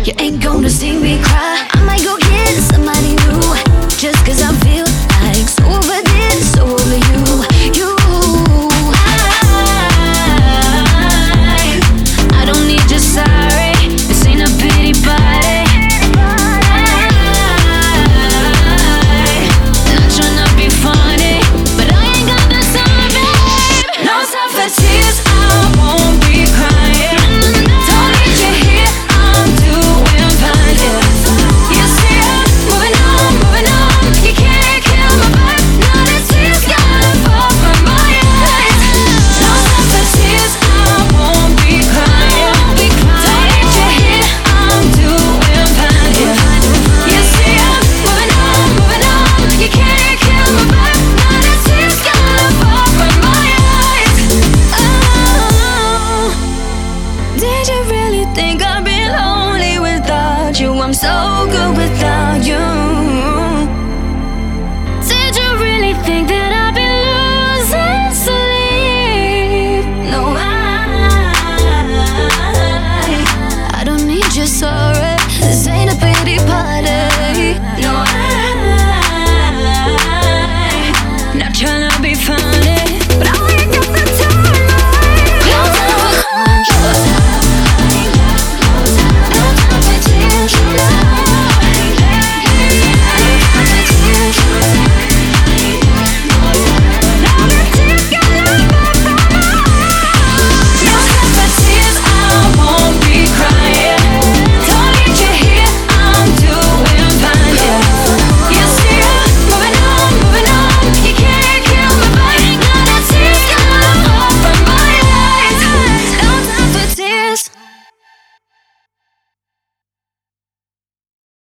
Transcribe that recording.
You ain't gonna see me cry. I might go get somebody new, just cause I feel like so over this, so over you. I don't need your sorry. This ain't a pity party. Not tryna be funny, but I ain't got the time, babe. No time for tears, I won't be crying. Don't need you here, I'm doing fine, yeah. You see I'm moving on, moving on. You can't kill my vibe. Now the tears gotta fall from my eyes. No time for tears, I won't be crying. Don't need you here, I'm doing fine, yeah. You see I'm moving on, moving on. You can't kill my vibe. Now the tears gotta fall from my eyes. Oh, did you really think I'd be lonely without you? I'm so good without you. Did you really think that I'd be losing sleep? No, I don't need your sorry. This ain't a